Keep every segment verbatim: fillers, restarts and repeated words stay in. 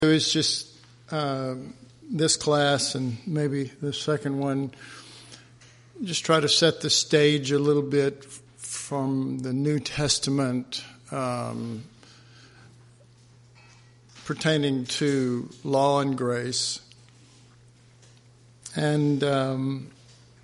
It's just uh, this class and maybe the second one, just try to set the stage a little bit from the New Testament um, pertaining to law and grace. And um,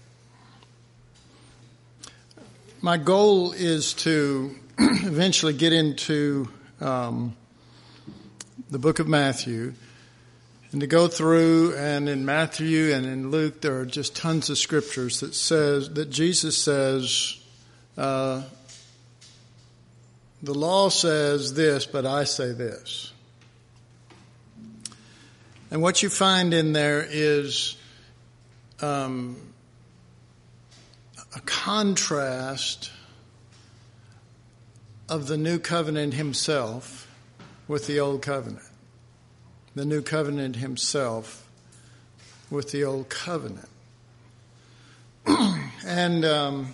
my goal is to eventually get into um, the book of Matthew, and to go through, and in Matthew and in Luke there are just tons of scriptures that says that Jesus says, uh, the law says this, but I say this. And what you find in there is um, a contrast of the new covenant himself with the old covenant. The new covenant himself with the old covenant. and um,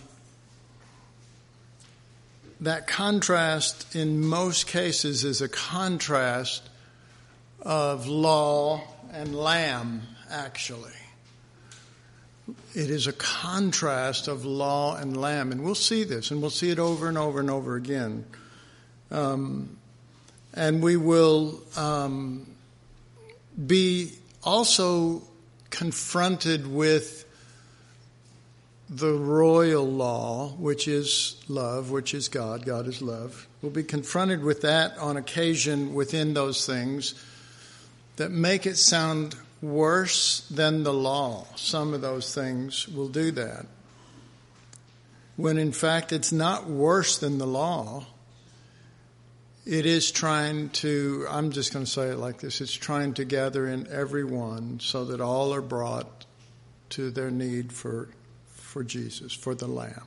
that contrast in most cases is a contrast of law and lamb, actually. It is a contrast of law and lamb. And we'll see this, and we'll see it over and over and over again. Um, and we will um, be also confronted with the royal law, which is love, which is God. God is love. We'll be confronted with that on occasion within those things that make it sound worse than the law. Some of those things will do that. When in fact it's not worse than the law. It is trying to, I'm just going to say it like this, it's trying to gather in everyone so that all are brought to their need for for Jesus, for the Lamb.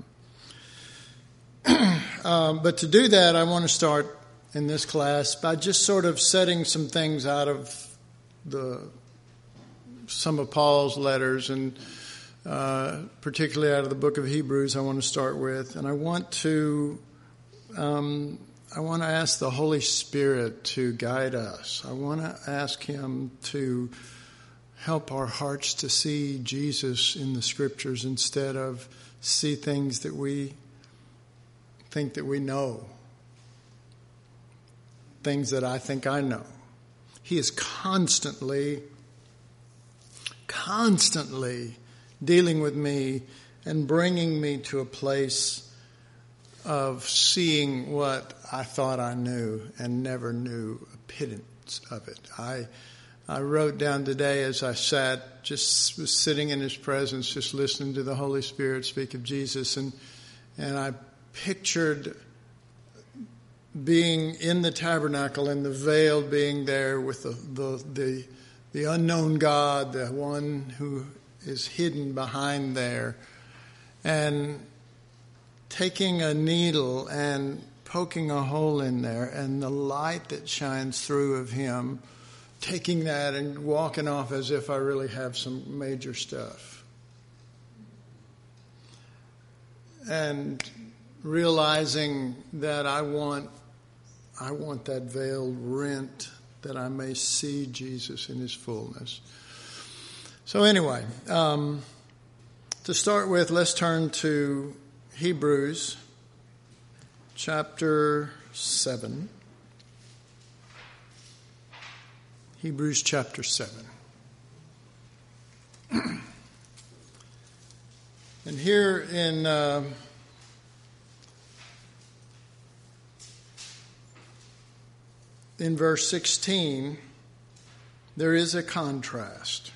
um, but to do that, I want to start in this class by just sort of setting some things out of the some of Paul's letters, and uh, particularly out of the book of Hebrews I want to start with. And I want to... Um, I want to ask the Holy Spirit to guide us. I want to ask Him to help our hearts to see Jesus in the Scriptures instead of see things that we think that we know, things that I think I know. He is constantly, constantly dealing with me and bringing me to a place of seeing what I thought I knew and never knew a pittance of it. I I wrote down today as I sat, just was sitting in His presence, just listening to the Holy Spirit speak of Jesus, and and I pictured being in the tabernacle and the veil being there with the the the, the unknown God, the one who is hidden behind there, and taking a needle and poking a hole in there, and the light that shines through of Him, taking that and walking off as if I really have some major stuff. And realizing that I want I want that veil rent that I may see Jesus in His fullness. So anyway, um, to start with, let's turn to Hebrews chapter seven. Hebrews chapter seven. And here in uh, in verse sixteen, there is a contrast.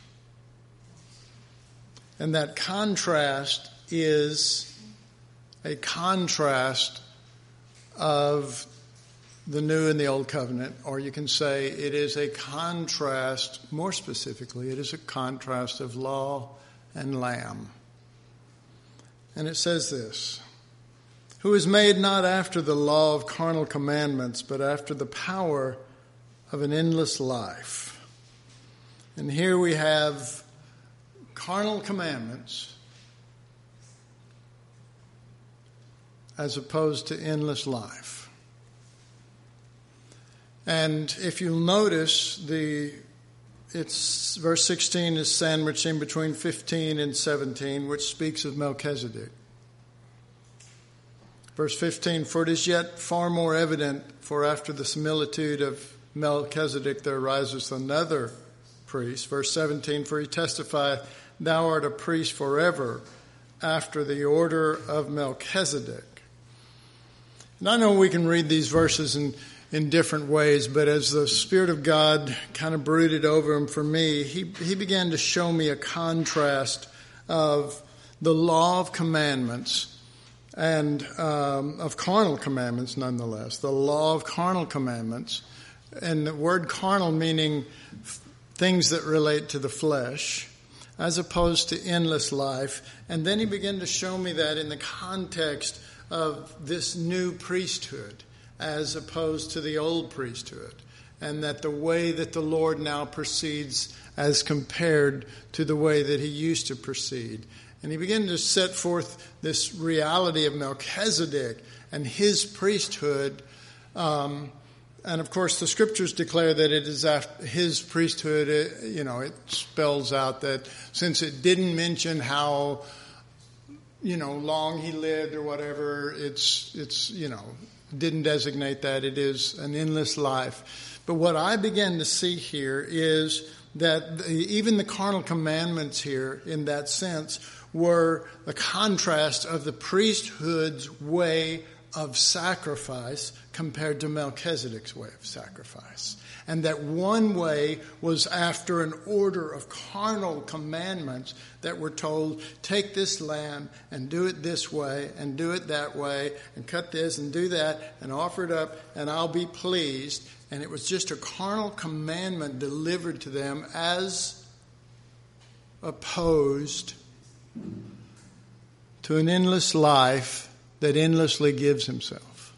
And that contrast is a contrast of the new and the old covenant, or you can say it is a contrast, more specifically, it is a contrast of law and lamb. And it says this: who is made not after the law of carnal commandments, but after the power of an endless life. And here we have carnal commandments as opposed to endless life. And if you'll notice, the it's verse sixteen is sandwiched in between fifteen and seventeen, which speaks of Melchizedek. Verse fifteen, for it is yet far more evident, for after the similitude of Melchizedek there arises another priest. Verse seventeen, for he testifieth, thou art a priest forever after the order of Melchizedek. And I know we can read these verses in, in different ways, but as the Spirit of God kind of brooded over them for me, he, he began to show me a contrast of the law of commandments and um, of carnal commandments nonetheless, the law of carnal commandments, and the word carnal meaning f- things that relate to the flesh, as opposed to endless life. And then he began to show me that in the context of this new priesthood, as opposed to the old priesthood, and that the way that the Lord now proceeds as compared to the way that he used to proceed. And he began to set forth this reality of Melchizedek and his priesthood. Um, and of course, the scriptures declare that it is after his priesthood. It, you know, it spells out that since it didn't mention how, you know, long he lived or whatever, it's, it's, you know, didn't designate that. It is an endless life. But what I began to see here is that the, even the carnal commandments here, in that sense, were the contrast of the priesthood's way of sacrifice compared to Melchizedek's way of sacrifice. And that one way was after an order of carnal commandments that were told, take this lamb and do it this way and do it that way and cut this and do that and offer it up and I'll be pleased. And it was just a carnal commandment delivered to them as opposed to an endless life that endlessly gives himself.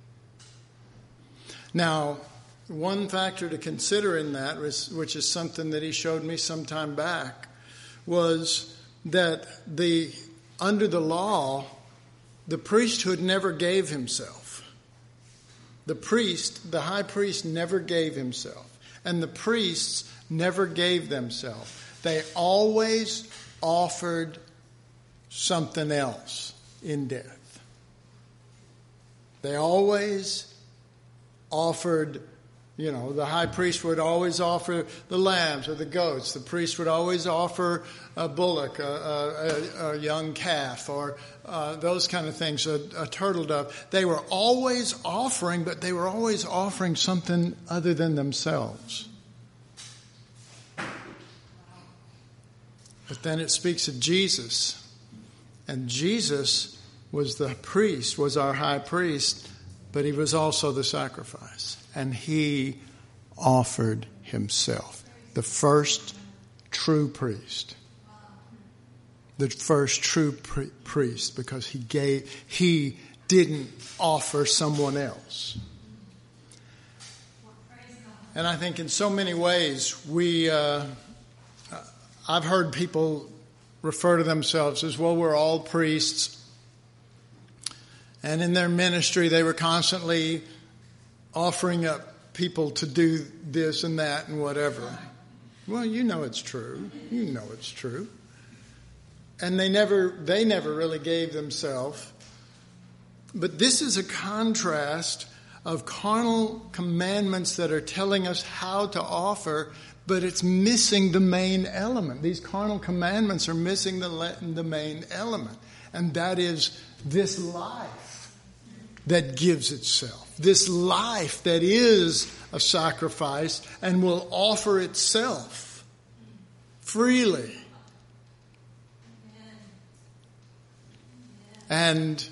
Now, one factor to consider in that, which is something that he showed me some time back, was that the under the law, the priesthood never gave himself. The priest, the high priest, never gave himself. And the priests never gave themselves. They always offered something else in death. They always offered, you know, the high priest would always offer the lambs or the goats. The priest would always offer a bullock, a, a, a young calf, or uh, those kind of things, a, a turtle dove. They were always offering, but they were always offering something other than themselves. But then it speaks of Jesus. And Jesus was the priest, was our high priest, but he was also the sacrifice. And he offered himself. The first true priest. The first true pri- priest, because he gave, he didn't offer someone else. And I think in so many ways we, uh, I've heard people refer to themselves as, well, we're all priests. And in their ministry, they were constantly offering up people to do this and that and whatever. Well, you know it's true. You know it's true. And they never, they never really gave themselves. But this is a contrast of carnal commandments that are telling us how to offer, but it's missing the main element. These carnal commandments are missing the, the main element. And that is this life that gives itself. This life that is a sacrifice and will offer itself freely. And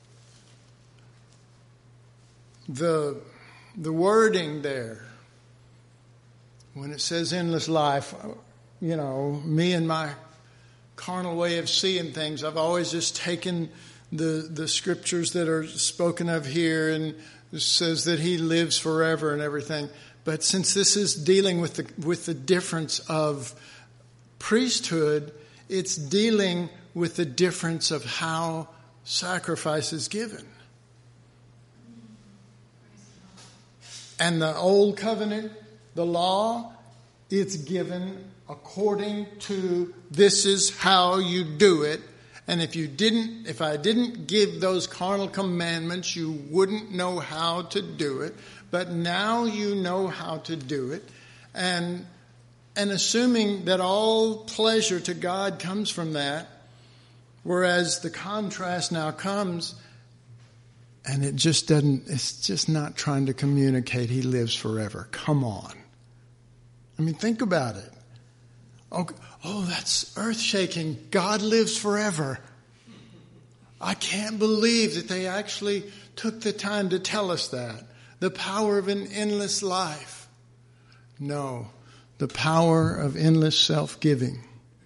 the the wording there, when it says endless life, you know, me and my carnal way of seeing things, I've always just taken the the scriptures that are spoken of here, and it says that he lives forever and everything. But since this is dealing with the with the difference of priesthood, it's dealing with the difference of how sacrifice is given. And the old covenant, the law, it's given according to this is how you do it. And if you didn't, if I didn't give those carnal commandments, you wouldn't know how to do it. But now you know how to do it. And, and assuming that all pleasure to God comes from that, whereas the contrast now comes, and it just doesn't, it's just not trying to communicate He lives forever. Come on. I mean, think about it. Oh, oh, that's earth-shaking. God lives forever. I can't believe that they actually took the time to tell us that. The power of an endless life. No, the power of endless self-giving.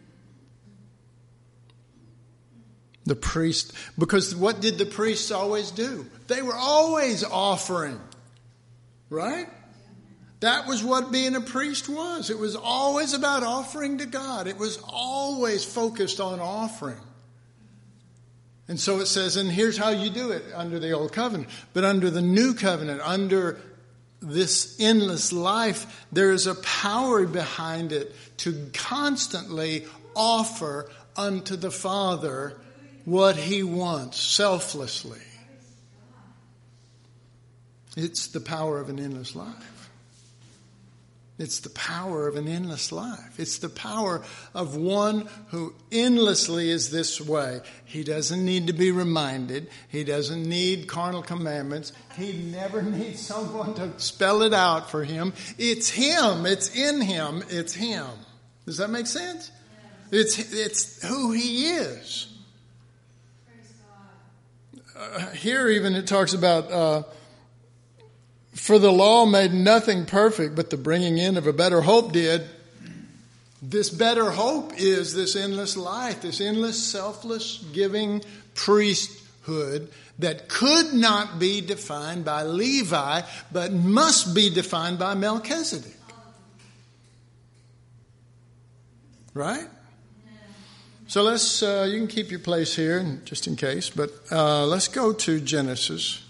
The priest, because what did the priests always do? They were always offering, right? That was what being a priest was. It was always about offering to God. It was always focused on offering. And so it says, and here's how you do it under the old covenant. But under the new covenant, under this endless life, there is a power behind it to constantly offer unto the Father what He wants, selflessly. It's the power of an endless life. It's the power of an endless life. It's the power of one who endlessly is this way. He doesn't need to be reminded. He doesn't need carnal commandments. He never needs someone to spell it out for him. It's Him. It's in Him. It's Him. Does that make sense? It's, it's who He is. Uh, here even it talks about... Uh, For the law made nothing perfect, but the bringing in of a better hope did. This better hope is this endless life, this endless, selfless, giving priesthood that could not be defined by Levi, but must be defined by Melchizedek. Right? So let's, uh, you can keep your place here just in case, but uh, let's go to Genesis.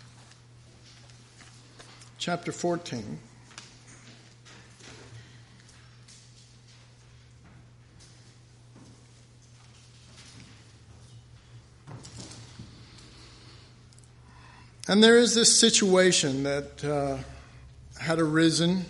Chapter fourteen. And there is this situation that uh, had arisen.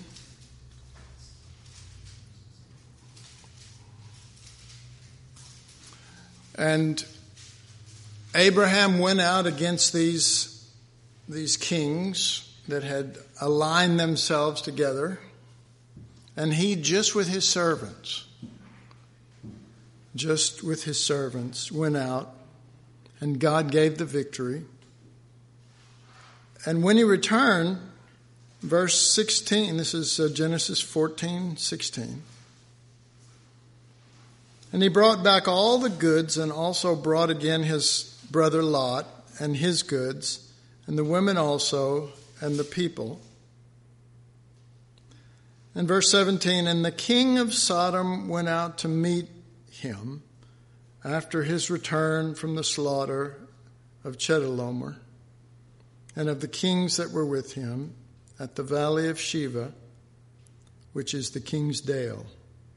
And Abraham went out against these, these kings that had aligned themselves together, and he just with his servants, just with his servants went out, and God gave the victory. And when he returned, verse sixteen, this is uh, Genesis fourteen, sixteen. And he brought back all the goods, and also brought again his brother Lot and his goods, and the women also, and the people. And verse seventeen, and the king of Sodom went out to meet him after his return from the slaughter of Chedorlaomer, and of the kings that were with him at the valley of Sheva, which is the king's dale.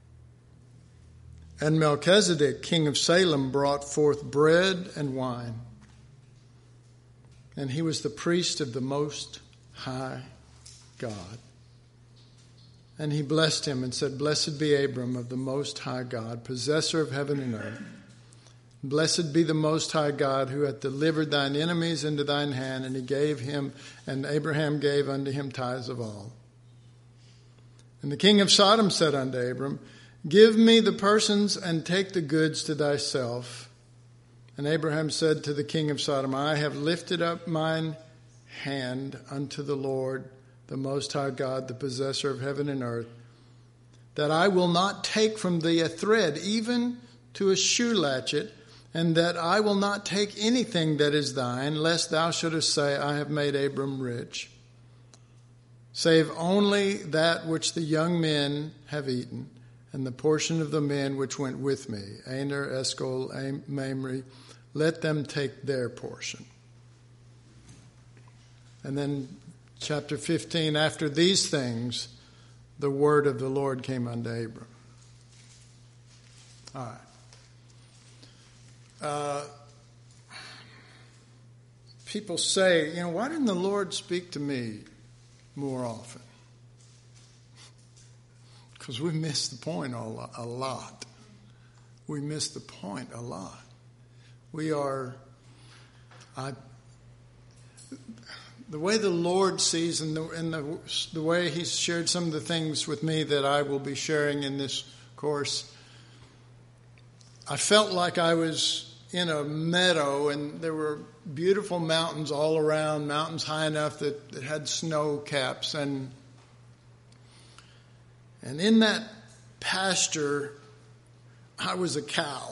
And Melchizedek, king of Salem, brought forth bread and wine. And he was the priest of the Most High God. And he blessed him and said, Blessed be Abram of the Most High God, possessor of heaven and earth. Blessed be the Most High God, who hath delivered thine enemies into thine hand. And he gave him, and Abraham gave unto him tithes of all. And the king of Sodom said unto Abram, Give me the persons and take the goods to thyself. And Abraham said to the king of Sodom, I have lifted up mine hand unto the Lord, the Most High God, the possessor of heaven and earth, that I will not take from thee a thread, even to a shoe latchet, and that I will not take anything that is thine, lest thou shouldest say, I have made Abram rich, save only that which the young men have eaten, and the portion of the men which went with me, Aner, Eshcol, Mamre, let them take their portion. And then chapter fifteen, after these things, the word of the Lord came unto Abram. All right. Uh, people say, you know, why didn't the Lord speak to me more often? Because we miss the point a lot. We miss the point a lot. We are, I, the way the Lord sees and, the, and the, the way He's shared some of the things with me that I will be sharing in this course, I felt like I was in a meadow and there were beautiful mountains all around, mountains high enough that, that had snow caps. And, and in that pasture, I was a cow.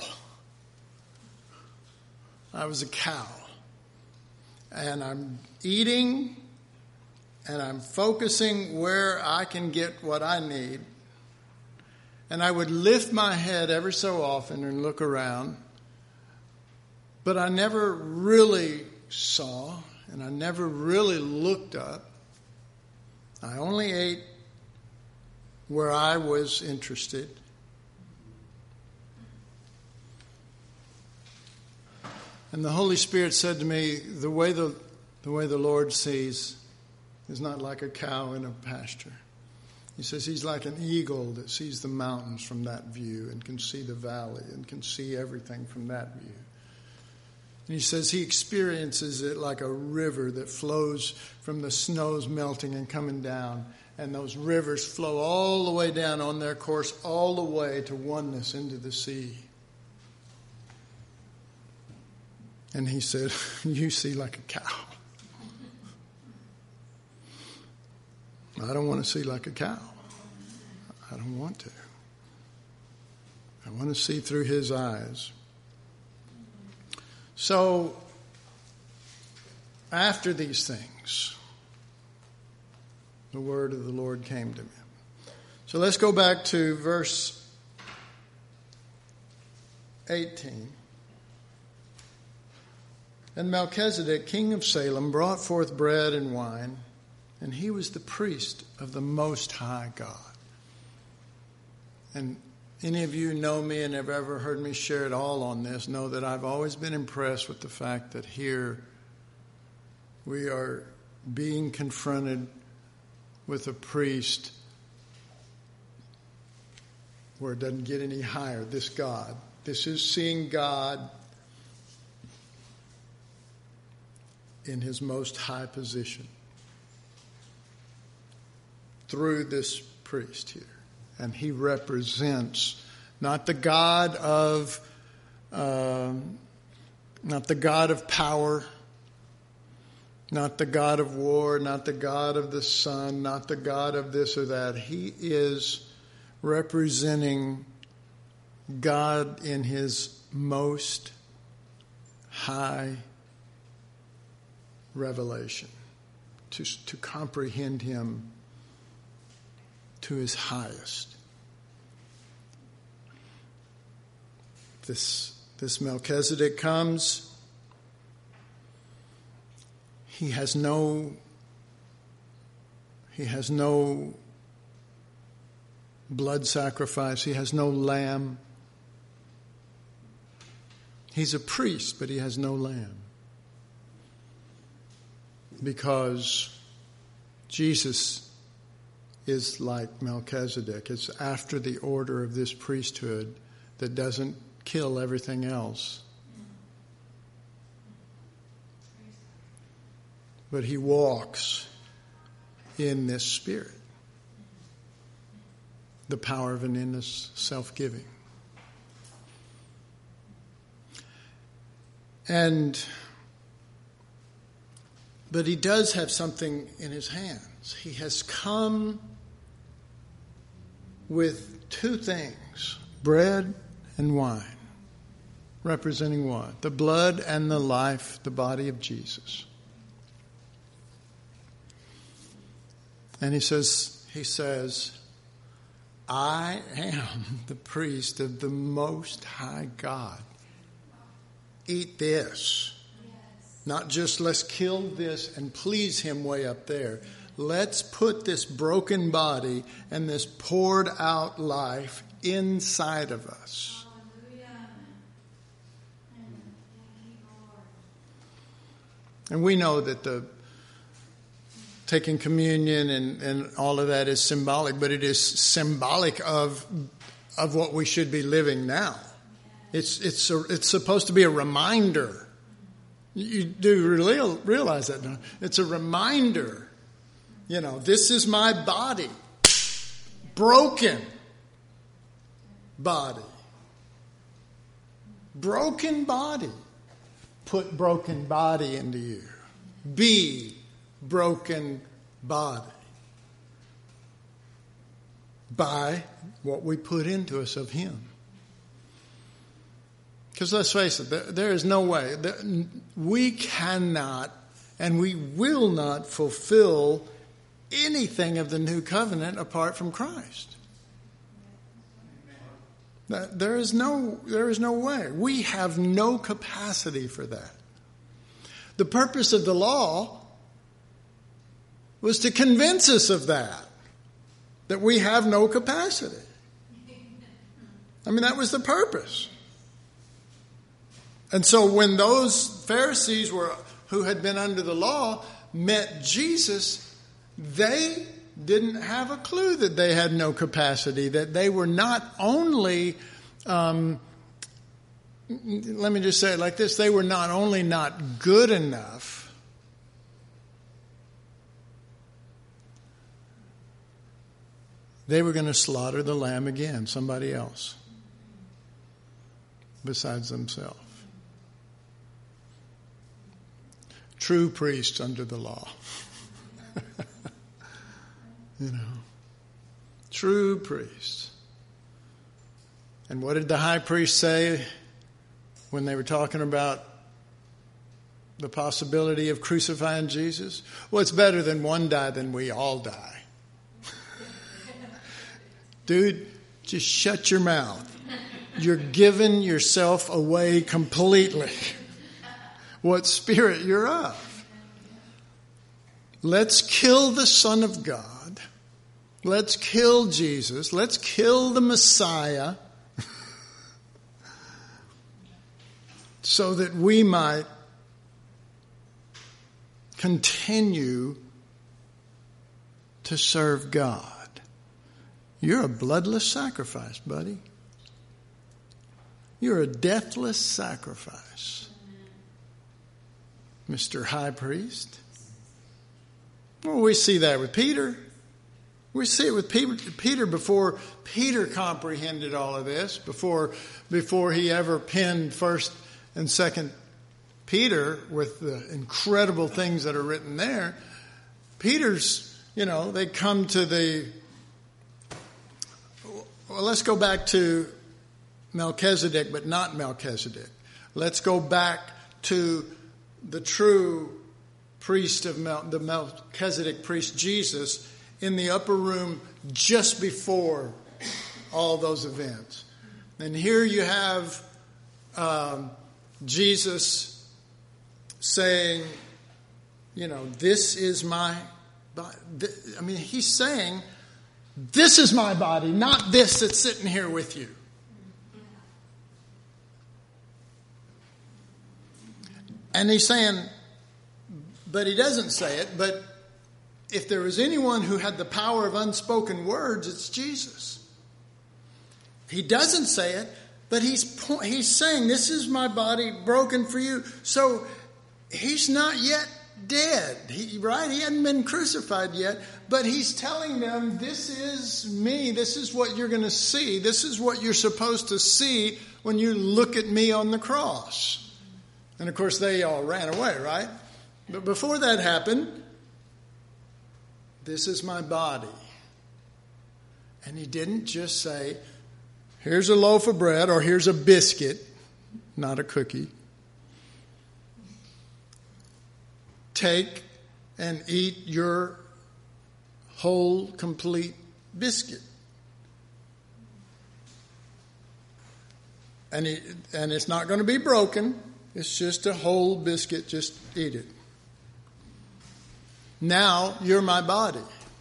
I was a cow. And I'm eating and I'm focusing where I can get what I need. And I would lift my head ever so often and look around. But I never really saw, and I never really looked up. I only ate where I was interested. And the Holy Spirit said to me, the way the, the way the Lord sees is not like a cow in a pasture. He says he's like an eagle that sees the mountains from that view and can see the valley and can see everything from that view. And he says he experiences it like a river that flows from the snows melting and coming down. And those rivers flow all the way down on their course, all the way to oneness into the sea. And he said, you see like a cow. I don't want to see like a cow. I don't want to. I want to see through his eyes. So, after these things, the word of the Lord came to me. So let's go back to verse eighteen. And Melchizedek, king of Salem, brought forth bread and wine, and he was the priest of the Most High God. And any of you know me and have ever heard me share at all on this know that I've always been impressed with the fact that here we are being confronted with a priest where it doesn't get any higher, this God. This is seeing God in his most high position through this priest here. And he represents not the God of, um, not the God of power, not the God of war, not the God of the sun, not the God of this or that. He is representing God in his most high revelation, to, to comprehend him to his highest. This, this Melchizedek comes. He has no, he has no blood sacrifice. He has no lamb. He's a priest, but he has no lamb. Because Jesus is like Melchizedek. It's after the order of this priesthood that doesn't kill everything else. But he walks in this spirit. The power of an endless self-giving. And, but he does have something in his hands. He has come with two things, bread and wine, representing what? The blood and the life, the body of Jesus. And he says, he says, I am the priest of the Most High God. Eat this. Yes. Not just let's kill this and please him way up there. let's put this broken body and this poured out life inside of us. And we know that the taking communion and, and all of that is symbolic, but it is symbolic of of what we should be living now. It's it's a, it's supposed to be a reminder. You do real, realize that, don't you? It's a reminder. You know, this is my body. Broken body. Broken body. Put broken body into you. Be broken body. By what we put into us of Him. Because let's face it, there, there is no way. That we cannot and we will not fulfill anything of the new covenant apart from Christ. There is no, there is no way. We have no capacity for that. The purpose of the law was to convince us of that, that we have no capacity. I mean, that was the purpose. And so when those Pharisees were who had been under the law met Jesus, they didn't have a clue that they had no capacity, that they were not only, um, let me just say it like this, they were not only not good enough, they were going to slaughter the lamb again, somebody else, besides themselves. True priests under the law. You know, true priests. And what did the high priest say when they were talking about the possibility of crucifying Jesus? Well, it's better than one die than we all die. Dude, just shut your mouth. You're giving yourself away completely. What spirit you're of. Let's kill the Son of God. Let's kill Jesus. Let's kill the Messiah so that we might continue to serve God. You're a bloodless sacrifice, buddy. You're a deathless sacrifice, Mister High Priest. Well, we see that with Peter. We see it with Peter before Peter comprehended all of this, before before he ever penned First and Second Peter with the incredible things that are written there. Peter's, you know, they come to the. Well, let's go back to Melchizedek, but not Melchizedek. Let's go back to the true priest of Mel, the Melchizedek priest, Jesus, in the upper room just before all those events. And here you have um, Jesus saying, you know, this is my body. I mean, he's saying, this is my body, not this that's sitting here with you. And he's saying, but he doesn't say it, but if there was anyone who had the power of unspoken words, it's Jesus. He doesn't say it, but he's he's saying, this is my body broken for you. So he's not yet dead, he, right? He hadn't been crucified yet, but he's telling them, this is me. This is what you're going to see. This is what you're supposed to see when you look at me on the cross. And of course, they all ran away, right? But before that happened, this is my body. And he didn't just say, here's a loaf of bread or here's a biscuit, not a cookie. Take and eat your whole, complete biscuit. And, he, and it's not going to be broken. It's just a whole biscuit. Just eat it. Now you're my body.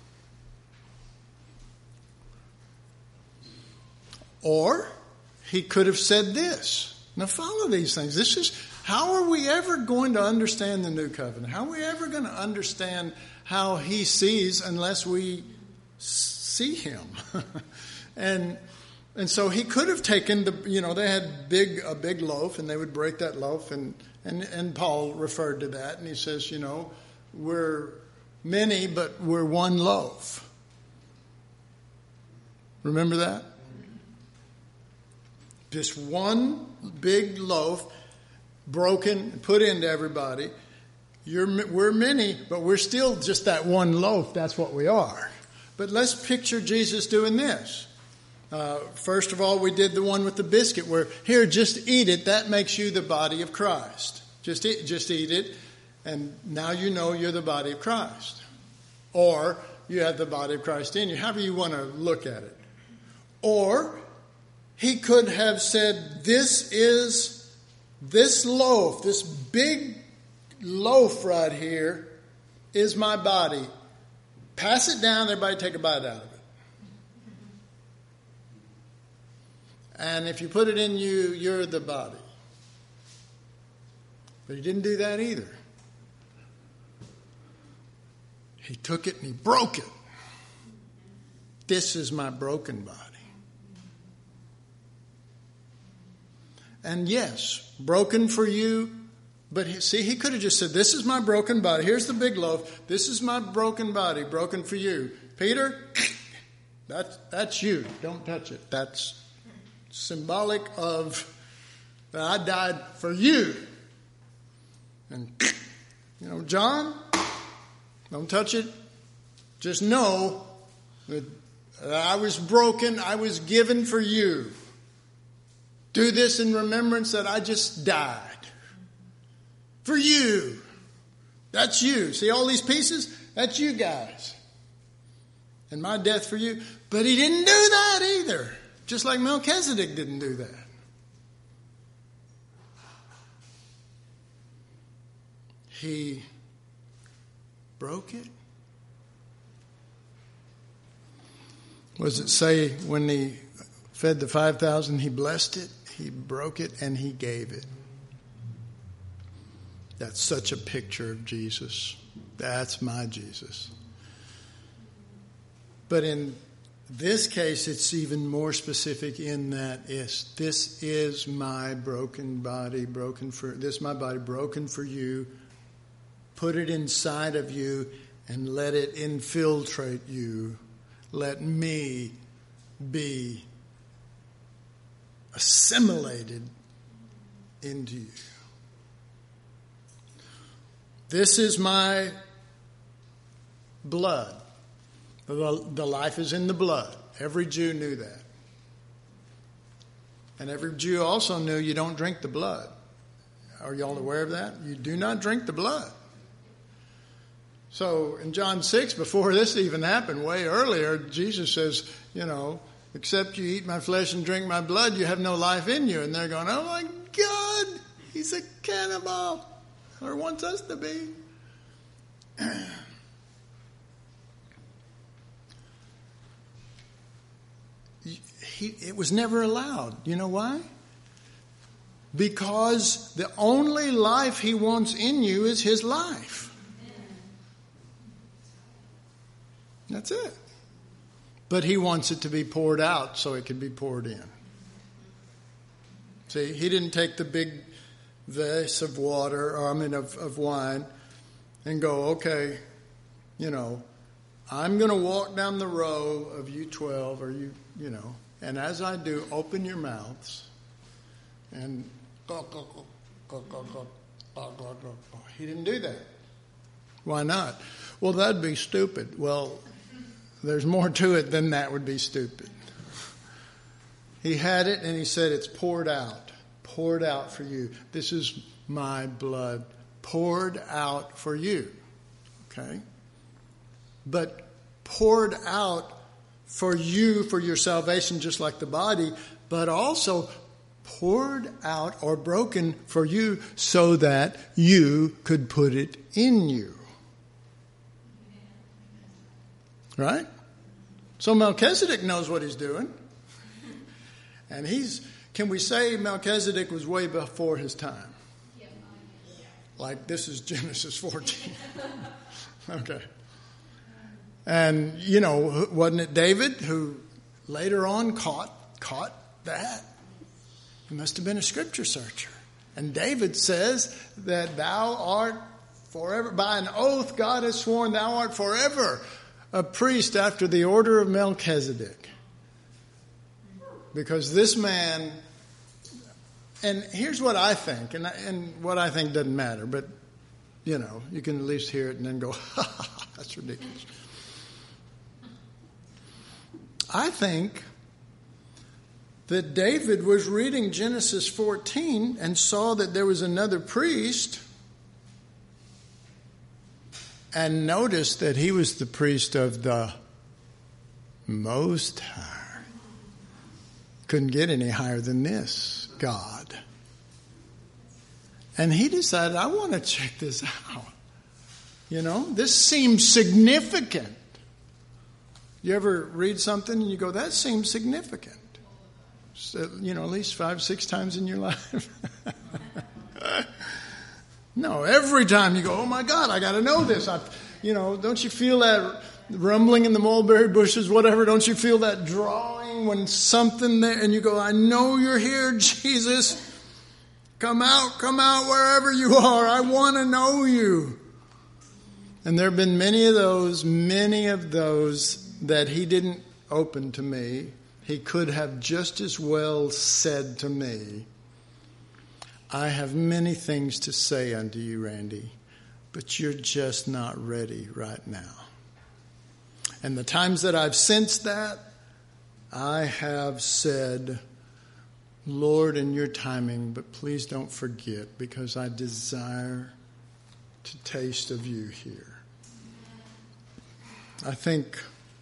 Or he could have said this. Now follow these things. This is, how are we ever going to understand the new covenant? How are we ever going to understand how he sees unless we see him? and and so he could have taken the, you know, they had big a big loaf and they would break that loaf, and and, and Paul referred to that, and he says, you know, we're many, but we're one loaf. Remember that? Just one big loaf broken, put into everybody. You're, we're many, but we're still just that one loaf. That's what we are. But let's picture Jesus doing this. Uh, first of all, we did the one with the biscuit where, here, just eat it. That makes you the body of Christ. Just eat, just eat it, and now you know you're the body of Christ. Or you have the body of Christ in you, however you want to look at it. Or he could have said, this is this loaf, this big loaf right here is my body. Pass it down, everybody take a bite out of it. And if you put it in you, you're the body. But he didn't do that either. He took it and he broke it. This is my broken body. And yes, broken for you. But he, see, he could have just said, this is my broken body. Here's the big loaf. This is my broken body, broken for you. Peter, that's, that's you. Don't touch it. That's symbolic of that I died for you. And, you know, John, don't touch it. Just know that I was broken. I was given for you. Do this in remembrance that I just died. For you. That's you. See all these pieces? That's you guys. And my death for you. But he didn't do that either. Just like Melchizedek didn't do that. He broke it. What does it say when he fed the five thousand, he blessed it? He broke it and he gave it. That's such a picture of Jesus. That's my Jesus. But in this case, it's even more specific in that it's, this is my broken body, broken for, this is my body broken for you. Put it inside of you and let it infiltrate you. Let me be assimilated into you. This is my blood. The, the life is in the blood. Every Jew knew that. And every Jew also knew you don't drink the blood. Are y'all aware of that? You do not drink the blood. So in John six, before this even happened, way earlier, Jesus says, you know, except you eat my flesh and drink my blood, you have no life in you. And they're going, oh my God, he's a cannibal. Or wants us to be. He, it was never allowed. You know why? Because the only life he wants in you is his life. That's it. But he wants it to be poured out so it can be poured in. See, he didn't take the big vase of water, or I mean of, of wine, and go, okay, you know, I'm going to walk down the row of you twelve, or you, you know, and as I do, open your mouths, and he didn't do that. Why not? Well, that'd be stupid. Well, there's more to it than that would be stupid. He had it, and he said, it's poured out. Poured out for you. This is my blood poured out for you. Okay? But poured out for you, for your salvation, just like the body, but also poured out or broken for you so that you could put it in you. Right? So Melchizedek knows what he's doing. And he's, can we say Melchizedek was way before his time? Like this is Genesis fourteen. Okay. And, you know, wasn't it David who later on caught, caught that? He must have been a scripture searcher. And David says that thou art forever, by an oath God has sworn thou art forever a priest after the order of Melchizedek. Because this man, and here's what I think, and, and what I think doesn't matter, but, you know, you can at least hear it and then go, ha, ha, ha, that's ridiculous. I think that David was reading Genesis fourteen and saw that there was another priest and noticed that he was the priest of the Most High. Couldn't get any higher than this God. And he decided, I want to check this out. You know, this seems significant. You ever read something and you go, that seems significant? So, you know, at least five, six times in your life. No, every time you go, oh my God, I got to know this. I, you know, don't you feel that rumbling in the mulberry bushes, whatever? Don't you feel that drawing when something there, and you go, I know you're here, Jesus. Come out, come out wherever you are. I want to know you. And there have been many of those, many of those that he didn't open to me. He could have just as well said to me, I have many things to say unto you, Randy, but you're just not ready right now. And the times that I've sensed that, I have said, Lord, in your timing, but please don't forget, because I desire to taste of you here. I think,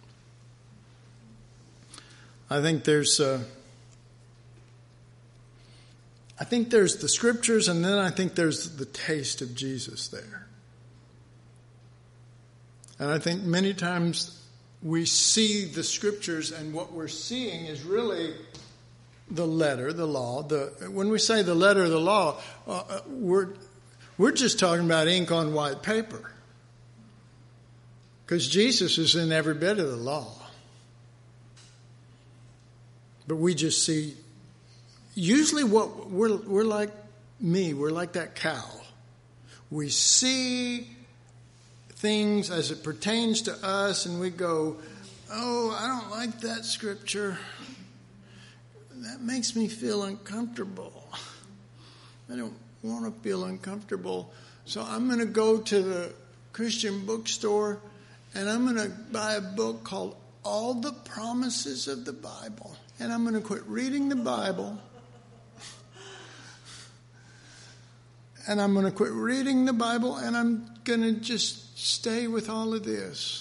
I think there's, uh, I think there's the scriptures, and then I think there's the taste of Jesus there. And I think many times we see the scriptures, and what we're seeing is really the letter, the law. The when we say the letter of the law, uh, we're we're just talking about ink on white paper, because Jesus is in every bit of the law. But we just see. Usually, what we're we're like me. We're like that cow. We see things as it pertains to us, and we go, "Oh, I don't like that scripture. That makes me feel uncomfortable. I don't want to feel uncomfortable. So I'm going to go to the Christian bookstore, and I'm going to buy a book called All the Promises of the Bible. And I'm going to quit reading the Bible. And I'm going to quit reading the Bible, and I'm going to just stay with all of this."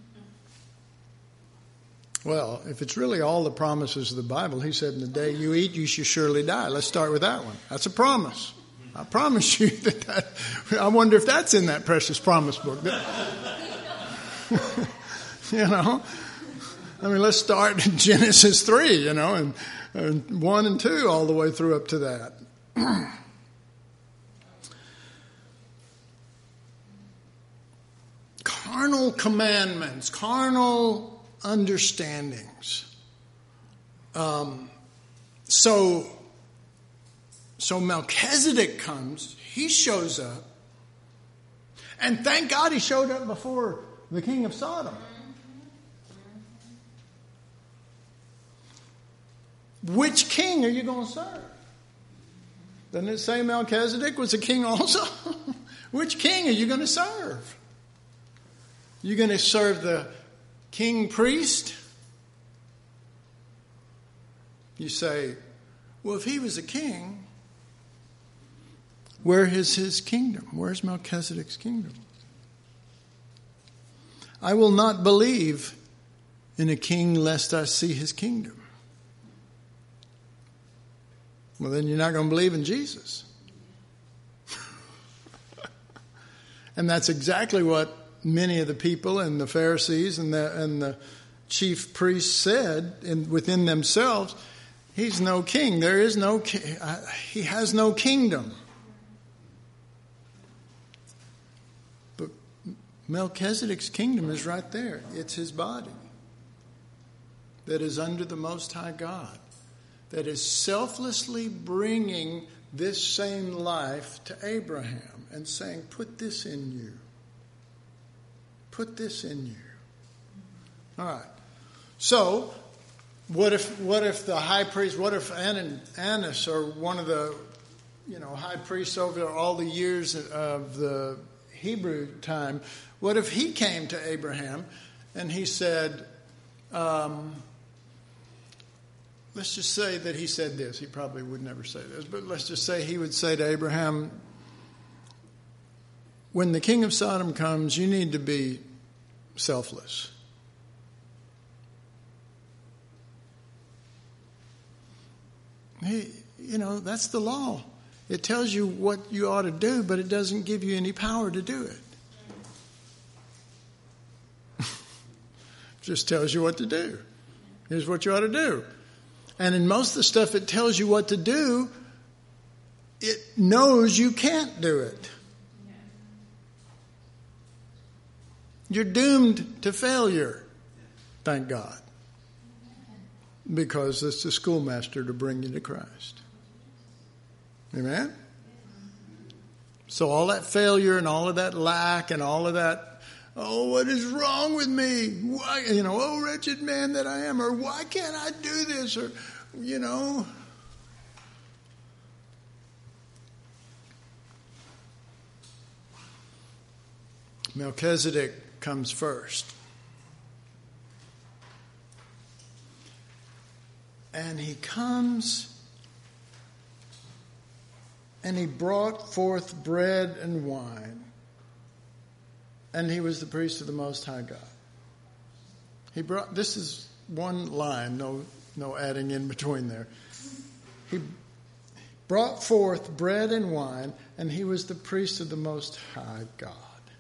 Well, if it's really all the promises of the Bible, he said, in the day you eat, you shall surely die. Let's start with that one. That's a promise. I promise you that, that I wonder if that's in that precious promise book. You know? I mean, let's start in Genesis three, you know, and, and one and two all the way through up to that. Carnal commandments, carnal understandings. Um, so, so Melchizedek comes, he shows up, and thank God he showed up before the king of Sodom. Which king are you going to serve? Doesn't it say Melchizedek was a king also? Which king are you going to serve? You going to serve the king priest? You say, well, if he was a king, where is his kingdom? Where's Melchizedek's kingdom? I will not believe in a king lest I see his kingdom. Well, then you're not going to believe in Jesus. And that's exactly what many of the people and the Pharisees and the and the chief priests said in, within themselves, he's no king. There is no ki- uh, he has no kingdom. But Melchizedek's kingdom is right there. It's his body that is under the Most High God, that is selflessly bringing this same life to Abraham and saying, put this in you. Put this in you. All right. So, what if what if the high priest, what if Annas, or one of the, you know, high priests over all the years of the Hebrew time, what if he came to Abraham and he said, um, let's just say that he said this. He probably would never say this, but let's just say he would say to Abraham, when the king of Sodom comes, you need to be selfless. Hey, you know, that's the law. It tells you what you ought to do, but it doesn't give you any power to do it. Just tells you what to do. Here's what you ought to do. And in most of the stuff it tells you what to do, it knows you can't do it. You're doomed to failure, thank God. Because it's the schoolmaster to bring you to Christ. Amen? So all that failure and all of that lack and all of that, oh, what is wrong with me? Why, you know, oh, wretched man that I am, or why can't I do this? Or, you know. Melchizedek comes first. And he comes and he brought forth bread and wine. And he was the priest of the Most High God. He brought, this is one line, no, no adding in between there. He brought forth bread and wine, and he was the priest of the Most High God.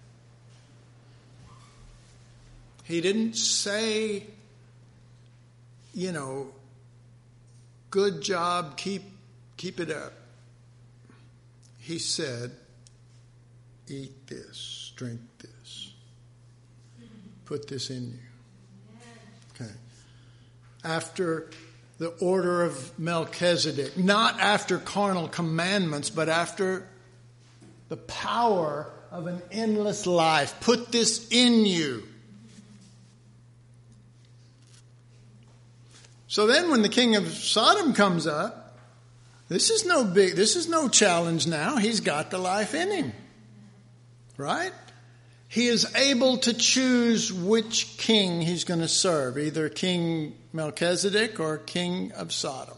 He didn't say, you know, good job, keep keep it up. He said, eat this, drink this. Put this in you. Okay. After the order of Melchizedek, not after carnal commandments, but after the power of an endless life. Put this in you. So then when the king of Sodom comes up, this is no big, this is no challenge now. He's got the life in him. Right? He is able to choose which king he's going to serve, either King Melchizedek or King of Sodom.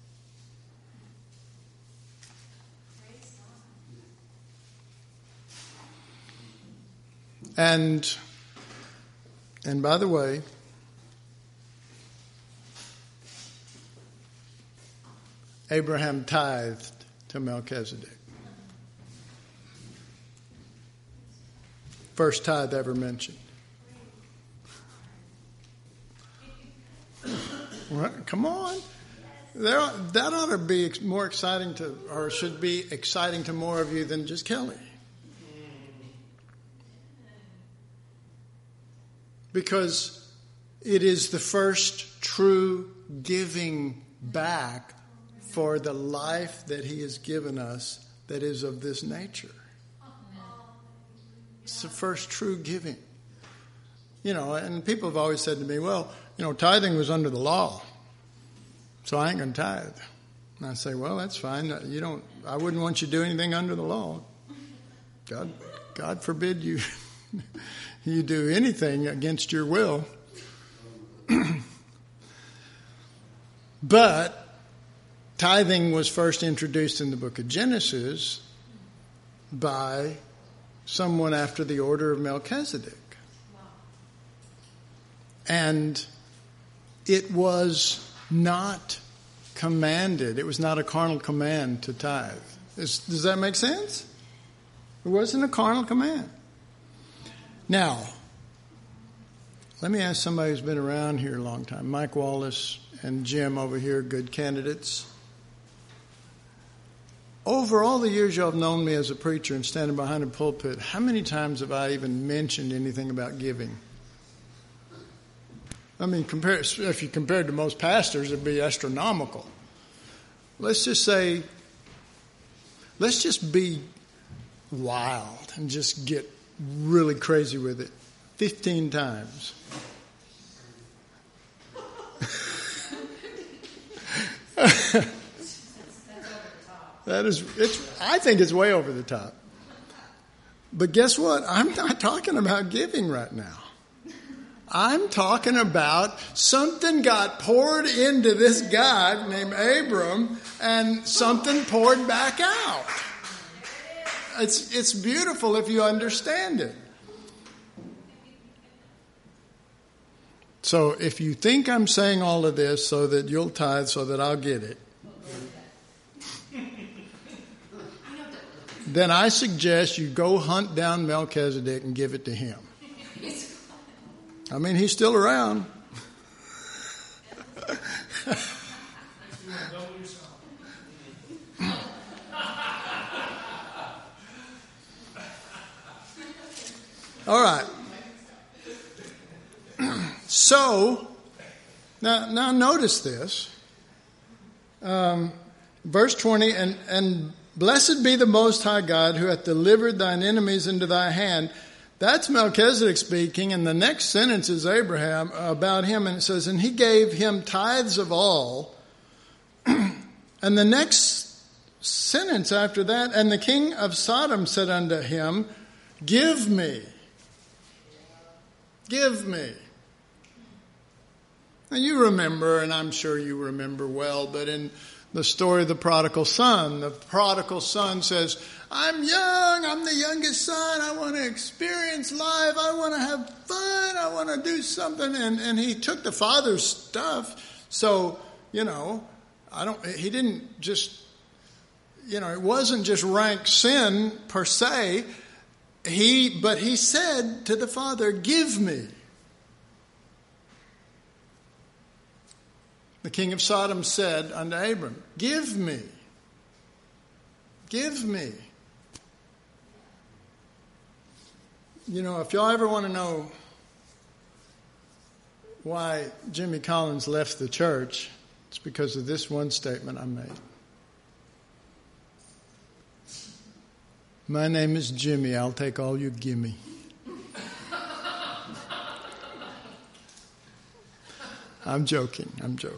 And, and by the way, Abraham tithed to Melchizedek. First tithe ever mentioned. Well, come on. There, that ought to be more exciting to, or should be exciting to more of you than just Kelly. Because it is the first true giving back for the life that he has given us that is of this nature. It's the first true giving. You know, and people have always said to me, well, you know, tithing was under the law, so I ain't going to tithe. And I say, well, that's fine. You don't, I wouldn't want you to do anything under the law. God, God forbid you, you do anything against your will. But tithing was first introduced in the book of Genesis by someone after the order of Melchizedek. And it was not commanded. It was not a carnal command to tithe. Is, does that make sense? It wasn't a carnal command. Now, let me ask somebody who's been around here a long time. Mike Wallace and Jim over here, good candidates. Over all the years y'all have known me as a preacher and standing behind a pulpit, how many times have I even mentioned anything about giving? I mean, compare, if you compared to most pastors, it'd be astronomical. Let's just say, let's just be wild and just get really crazy with it. Fifteen times. That is, it's, I think it's way over the top. But guess what? I'm not talking about giving right now. I'm talking about something got poured into this guy named Abram and something poured back out. It's, it's beautiful if you understand it. So if you think I'm saying all of this so that you'll tithe so that I'll get it, then I suggest you go hunt down Melchizedek and give it to him. I mean, he's still around. All right. So, now, now notice this. Um, verse twenty, and, and blessed be the Most High God who hath delivered thine enemies into thy hand. That's Melchizedek speaking, and the next sentence is Abraham about him, and it says, and he gave him tithes of all. And the next sentence after that, and the king of Sodom said unto him, give me. Give me. Now you remember, and I'm sure you remember well, but in the story of the prodigal son, the prodigal son says, I'm young, I'm the youngest son, I want to experience life, I want to have fun, I want to do something. And, and he took the father's stuff. So, you know, I don't, he didn't just, you know, it wasn't just rank sin per se. He, but he said to the father, give me. The king of Sodom said unto Abram, give me. Give me. You know, if y'all ever want to know why Jimmy Collins left the church, it's because of this one statement I made. My name is Jimmy. I'll take all you gimme. I'm joking. I'm joking.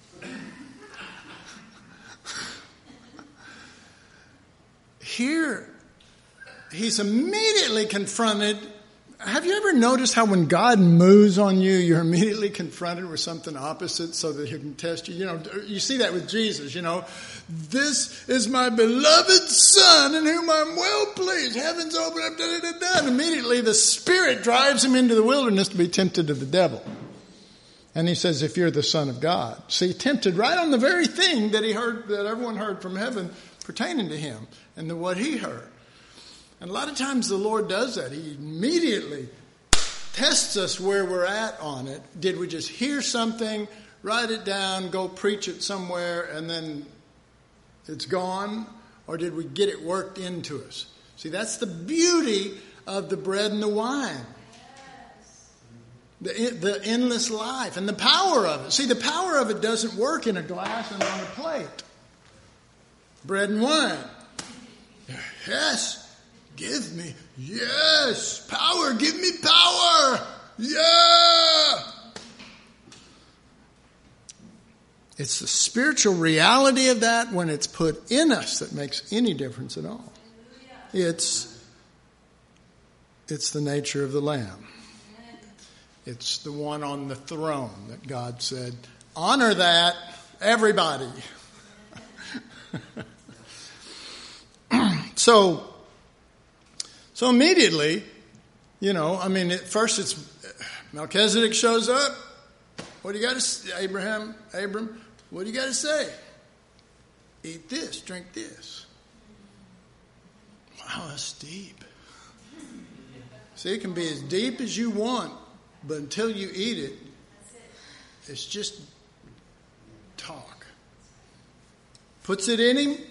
Here, he's immediately confronted. Have you ever noticed how when God moves on you, you're immediately confronted with something opposite so that he can test you? You know, you see that with Jesus, you know. This is my beloved son in whom I'm well pleased. Heavens open up, da, da, da, da. And immediately the Spirit drives him into the wilderness to be tempted of the devil. And he says, if you're the Son of God. See, tempted right on the very thing that he heard, that everyone heard from heaven pertaining to him and to what he heard. And a lot of times the Lord does that. He immediately tests us where we're at on it. Did we just hear something, write it down, go preach it somewhere, and then it's gone? Or did we get it worked into us? See, that's the beauty of the bread and the wine. The, the endless life and the power of it. See, the power of it doesn't work in a glass and on a plate. Bread and wine. Yes. Give me. Yes. Power. Give me power. Yeah. It's the spiritual reality of that when it's put in us that makes any difference at all. It's, it's the nature of the Lamb. It's the one on the throne that God said, honor that, everybody. so, so immediately, you know, I mean, at first it's Melchizedek shows up. What do you got to say, Abraham, Abram? What do you got to say? Eat this, drink this. Wow, that's deep. See, it can be as deep as you want, but until you eat it, it's just talk. Puts it in him,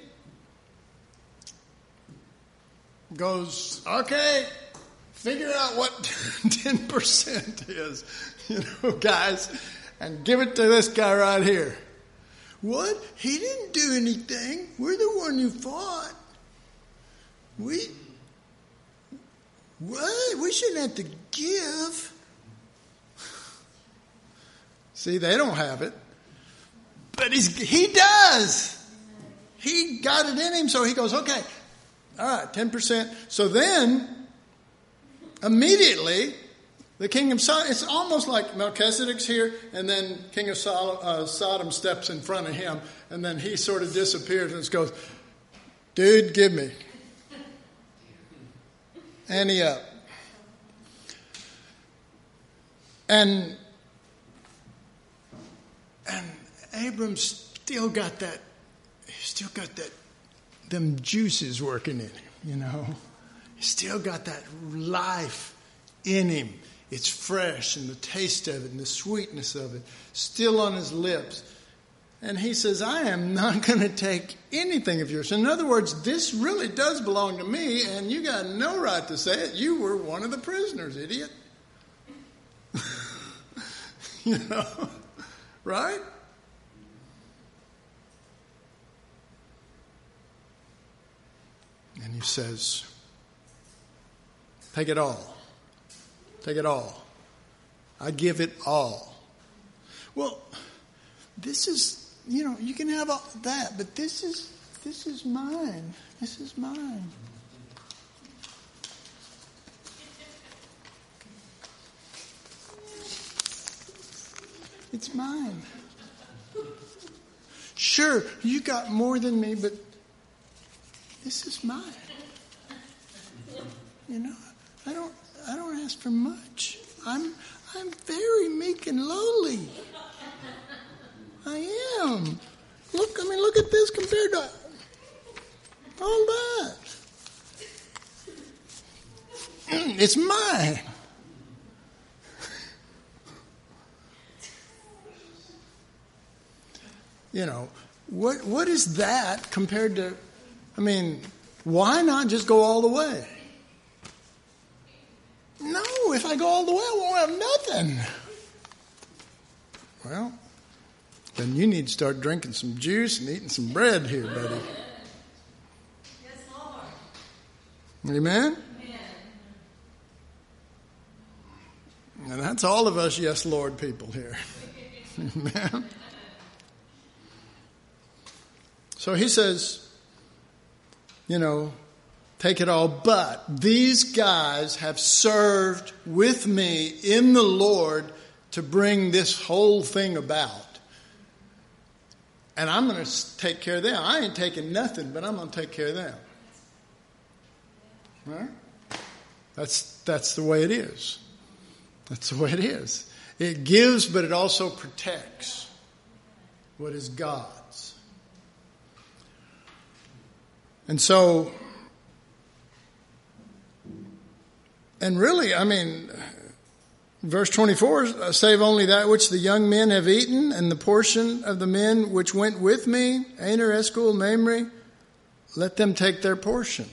goes, okay, figure out what ten percent is, you know, guys, and give it to this guy right here. What? He didn't do anything. We're the one who fought. We, what? We shouldn't have to give. See, they don't have it. But he's, he does. He got it in him, so he goes, okay, all right, ten percent. So then, immediately, the king of Sodom, it's almost like Melchizedek's here, and then king of Sodom, uh, Sodom steps in front of him, and then he sort of disappears and just goes, dude, give me. Ante up. And, and Abram still got that, he still got that, them juices working in him, you know. He still got that life in him. It's fresh, and the taste of it and the sweetness of it still on his lips. And he says, I am not going to take anything of yours. In other words, this really does belong to me, and you got no right to say it. You were one of the prisoners, idiot. You know, right? And he says, take it all. Take it all. I give it all. Well, this is, you know, you can have all that, but this is, this is mine. This is mine. It's mine. Sure, you got more than me, but this is mine. You know, I don't I don't ask for much. I'm I'm very meek and lowly. I am. Look, I mean, look at this compared to all that. It's mine. You know, what what is that compared to, I mean, why not just go all the way? No, if I go all the way, I won't have nothing. Well, then you need to start drinking some juice and eating some bread here, buddy. Yes, Lord. Amen? Amen. And that's all of us yes, Lord people here. Amen? So he says, you know, take it all, but these guys have served with me in the Lord to bring this whole thing about. And I'm going to take care of them. I ain't taking nothing, but I'm going to take care of them. Right? That's, that's the way it is. That's the way it is. It gives, but it also protects what is God's. And so, and really, I mean, verse twenty-four, save only that which the young men have eaten, and the portion of the men which went with me, Aner, Eshcol, Mamre, let them take their portion.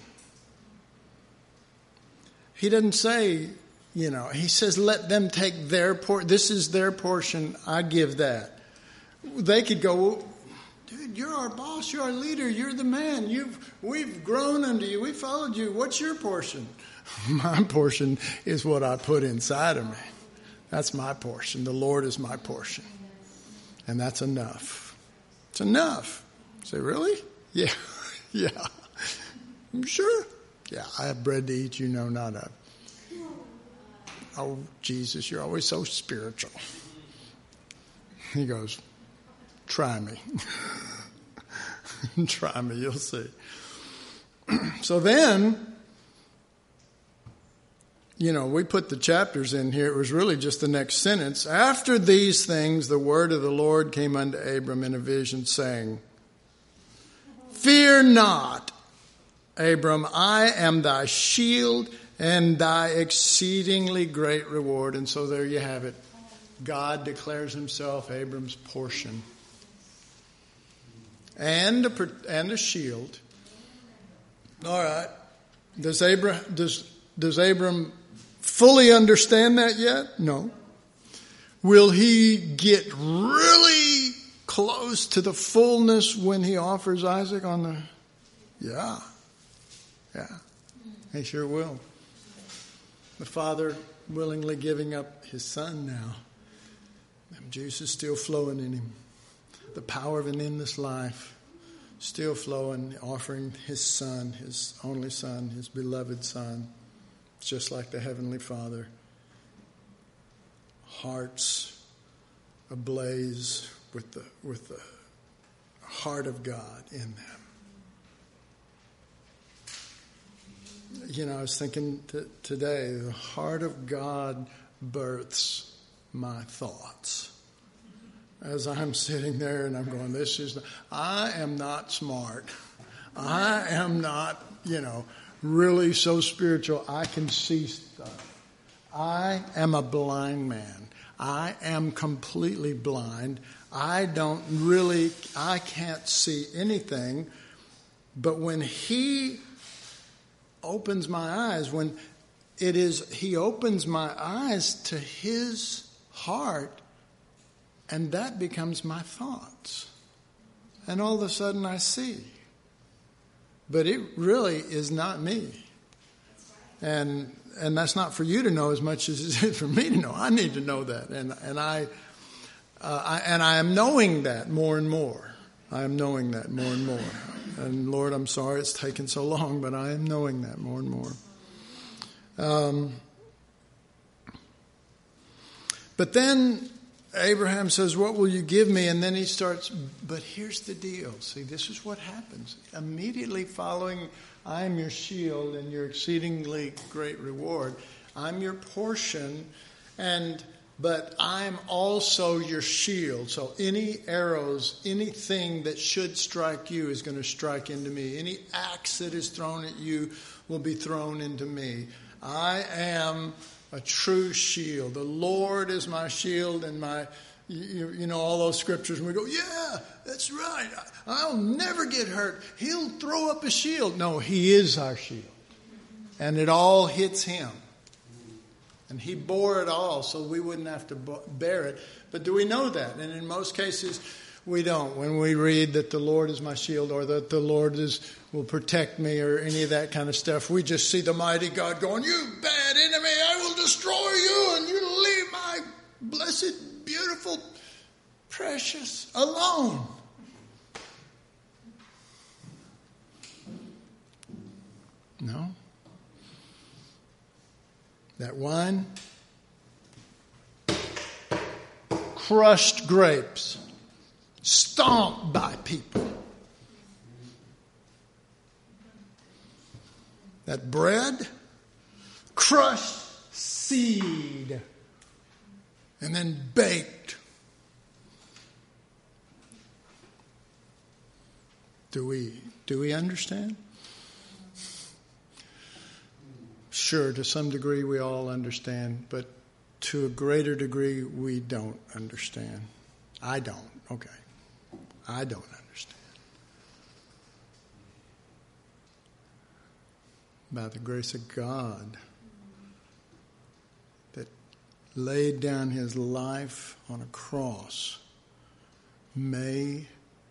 He doesn't say, you know, he says, let them take their portion. This is their portion. I give that. They could go, well, dude, you're our boss. You're our leader. You're the man. You've, we've grown under you. We followed you. What's your portion? My portion is what I put inside of me. That's my portion. The Lord is my portion. And that's enough. It's enough. Say, really? Yeah. Yeah. I'm sure. Yeah, I have bread to eat, you know not of. Oh, Jesus, you're always so spiritual. He goes, try me. Try me, you'll see. So then, you know, we put the chapters in here. It was really just the next sentence. After these things, the word of the Lord came unto Abram in a vision, saying, fear not, Abram, I am thy shield and thy exceedingly great reward. And so there you have it. God declares himself Abram's portion. And a, and a shield. All right. Does Abram, does, does Abram fully understand that yet? No. Will he get really close to the fullness when he offers Isaac on the... Yeah. Yeah. He sure will. The father willingly giving up his son now. The juice is still flowing in him. The power of an endless life still flowing, offering his son, his only son, his beloved son, just like the Heavenly Father. Hearts ablaze with the with the heart of God in them. You know, I was thinking t- today, the heart of God births my thoughts. As I'm sitting there and I'm going, this is, I am not smart. I am not, you know, really so spiritual. I can see stuff. I am a blind man. I am completely blind. I don't really, I can't see anything. But when he opens my eyes, when it is, he opens my eyes to his heart, and that becomes my thoughts. And all of a sudden I see. But it really is not me. And and that's not for you to know as much as it is for me to know. I need to know that. And and I, uh, I and I am knowing that more and more. I am knowing that more and more. And Lord, I'm sorry it's taken so long, but I am knowing that more and more. Um, but then Abraham says, what will you give me? And then he starts, but here's the deal. See, this is what happens. Immediately following, I am your shield and your exceedingly great reward. I'm your portion, and but I'm also your shield. So any arrows, anything that should strike you is going to strike into me. Any axe that is thrown at you will be thrown into me. I am a true shield. The Lord is my shield and my, you, you know, all those scriptures. And we go, yeah, that's right. I'll never get hurt. He'll throw up a shield. No, he is our shield. And it all hits him. And he bore it all so we wouldn't have to bear it. But do we know that? And in most cases, we don't. When we read that the Lord is my shield or that the Lord is will protect me or any of that kind of stuff, we just see the mighty God going, you bad enemy, I will destroy you and you leave my blessed, beautiful, precious alone. No. That wine, crushed grapes, stomped by people. That bread, crushed seed, and then baked. Do we, do we understand? Sure, to some degree we all understand, but to a greater degree we don't understand. I don't. Okay. I don't understand. By the grace of God that laid down his life on a cross, may,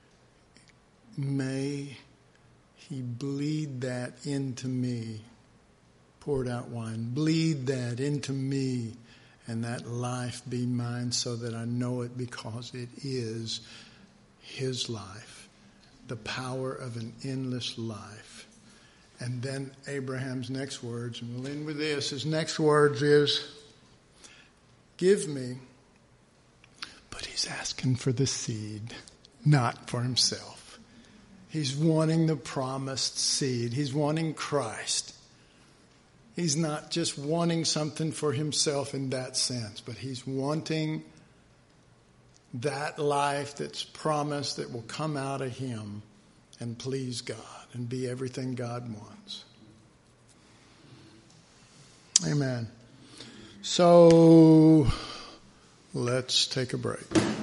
may he bleed that into me. Poured out wine, bleed that into me, and that life be mine so that I know it because it is his life, the power of an endless life. And then Abraham's next words, and we'll end with this, his next words is, give me, but he's asking for the seed, not for himself. He's wanting the promised seed. He's wanting Christ. He's not just wanting something for himself in that sense, but he's wanting that life that's promised that will come out of him and please God and be everything God wants. Amen. So let's take a break.